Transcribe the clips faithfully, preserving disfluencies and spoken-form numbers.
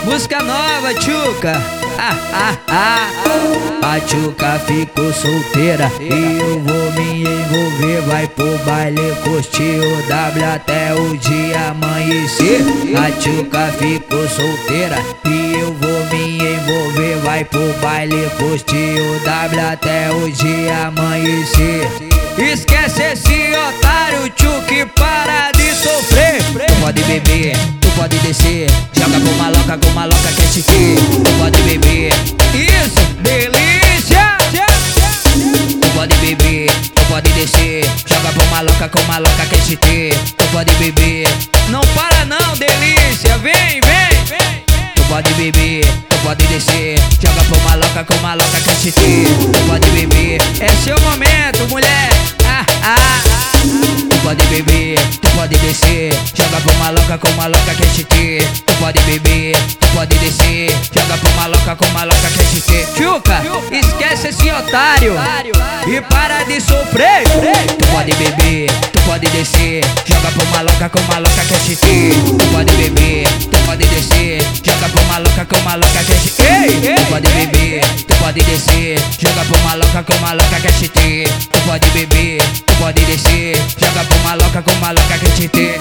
Música nova, tchuca. Ah, ah, ah. A tchuca ficou solteira e eu vou me envolver. Vai pro baile, curtir o W até o dia amanhecer. A tchuca ficou solteira e eu vou me envolver. Vai pro baile, curtir o W até o dia amanhecer. Esquece esse otário, tchuca, e para de sofrer. Tu pode beber, tu pode descer, joga pro maloca com maloca quer te ter. Tu pode beber, isso, delícia. Tu pode beber, tu pode descer, joga pro maloca com maloca quer te ter. Tu pode beber, não para não, delícia, vem, vem. Tu pode beber, tu pode descer, joga pro maloca com maloca quer te ter. Tu pode beber, é seu momento, mulher. Ah, ah, ah. Tu pode beber, tu pode descer, joga pro maloca com maloca quer te ter. Tu pode beber, tu pode descer, joga pro maloca com maloca quer te ter. Tchuca, esquece esse otário e para de sofrer. Tu pode beber, tu pode descer, joga pro maloca com maloca quer te ter. Tu pode beber, tu pode descer, joga pro maloca com maloca quer te ter. Tu pode beber, tu pode descer, joga pro maloca com maloca quer te ter. Tu pode beber, tu pode descer, joga pro maloca com maloca quer te ter.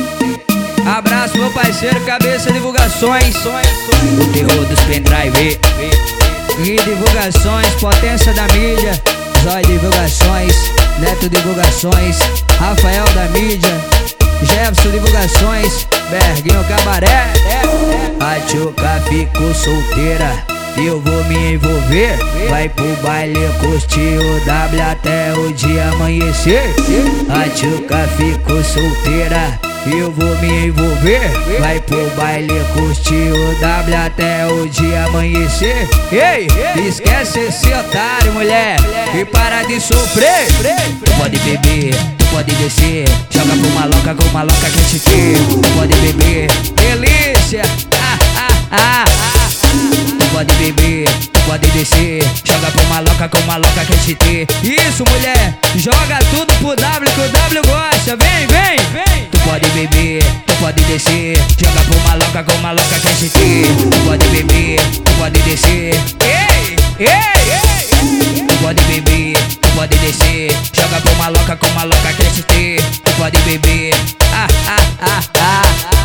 Abraço meu parceiro Cabeça Divulgações, o terror dos pendrive e divulgações, potência da mídia. Zói Divulgações, Neto Divulgações, Rafael da mídia, Jefferson Divulgações, Berguinho Cabaré. A tchuca ficou solteira e eu vou me envolver. Vai pro baile, curtir o W até o dia amanhecer. A tchuca ficou solteira e eu vou me envolver. Vai pro baile, curtir o W até o dia amanhecer. Ei, esquece esse otário, mulher, e para de sofrer. Tu pode beber, tu pode descer, joga pro maloca com maloca quer te ter. Tu pode beber, delícia. Ah, ah, ah. Tu pode beber, tu pode descer, joga pro maloca com maloca quer te ter. Isso, mulher, joga tudo pro W que o W gosta. Vem, vem, vem. Tu pode beber, tu pode descer, joga pro maloca com maloca quer te ter. Tu pode beber, tu pode descer. Ei, ei, ei. Tu pode beber, tu pode descer, joga pro maloca com maloca quer te ter. Tu pode beber. Ah, ah, ah, ah.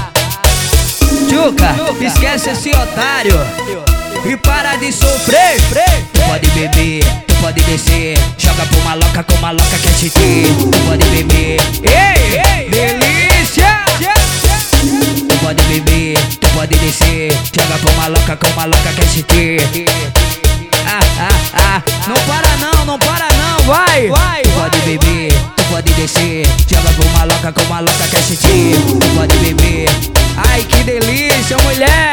Tchuca, esquece esse otário e para de sofrer. Tu pode beber, tu pode descer, joga pro maloca com maloca quer te ter. Tu pode beber, ei, delícia. Tu pode beber, tu pode descer, joga pro maloca com maloca quer te ter. Ah, ah, ah, não para não, não para não, vai. Tu pode beber, tu pode descer, joga pro maloca com maloca quer te ter. Tu pode beber, ai que delícia, mulher.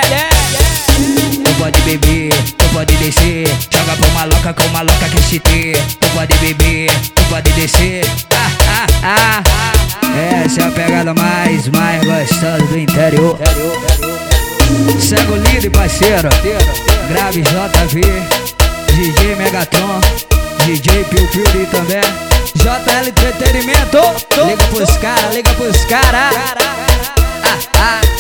Tu pode beber, tu pode descer, joga pro maloca com maloca quer te ter. Tu pode beber, tu pode descer. Ah, ah, ah. Essa é a pegada mais, mais gostosa do interior. Cego lindo e parceiro, grave J V, D J Megatron, D J Piu Piu também, J L Entretenimento. Liga pros cara, liga pros cara. Ah, ah.